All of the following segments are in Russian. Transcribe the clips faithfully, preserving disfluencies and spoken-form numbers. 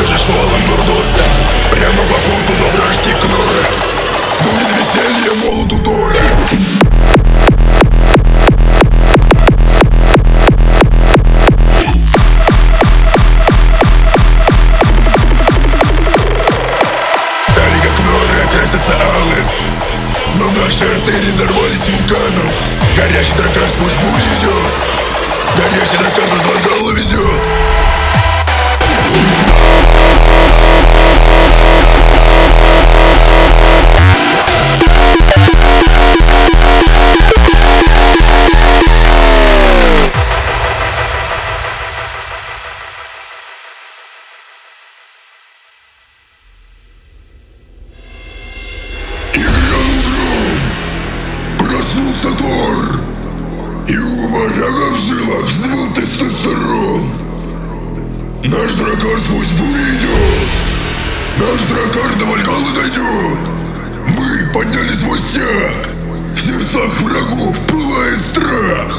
даже шквалом Нордоста. Прямо по курсу до вражеских кнора будет веселье молоту Тора. Дали как норы окрасятся алым, но наши артерии взорвались вулканом. Горящий дракар сквозь бурю идет, горящий дракар нас в Вальгаллу везет. Проснулся Тор, и у варяга в жилах взвыл тестостерон. Наш дракар сквозь бурю идет, наш дракар до Вальгаллы дойдет. Мы подняли свой стяг, в сердцах врагов пылает страх.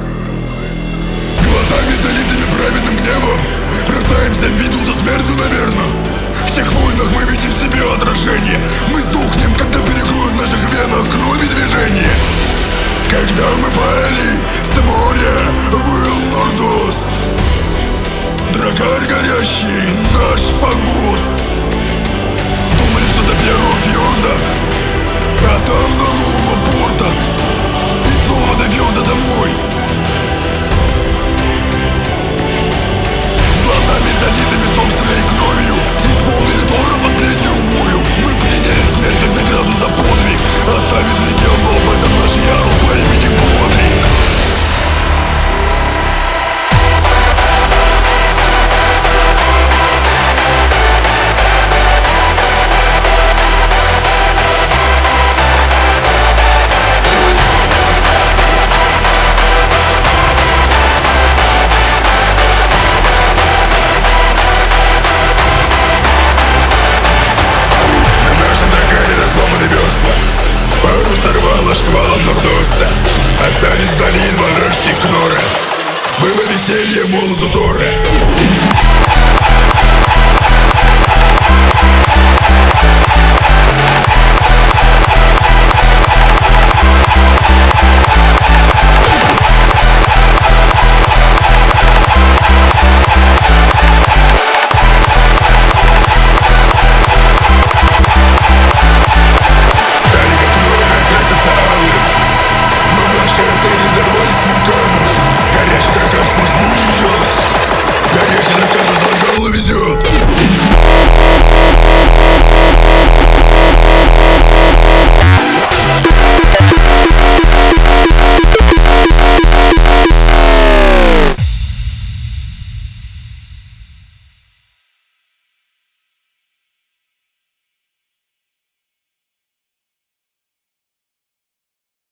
Глазами залитыми праведным гневом бросаемся в битву за смертью, наверное. В тех войнах мы видим в себе отражение. Мы сдохнем, когда перекроют в наших венах крови движение. Когда мы пали, с моря выл Нордост. Дракар горящий, наш погост. Думали, что до первого фьорда, а там до нового порта, и снова до фьорда домой. С глазами залитыми собственной кровью исполнили Тора последнюю волю. Мы приняли смерть как награду за подвиг. Оставит легенду об этом наш ярл по имени Бодрик. Пару сорвало шквалом Нордоста. Остались долин вражеских кнора. Было веселье молоту Тора.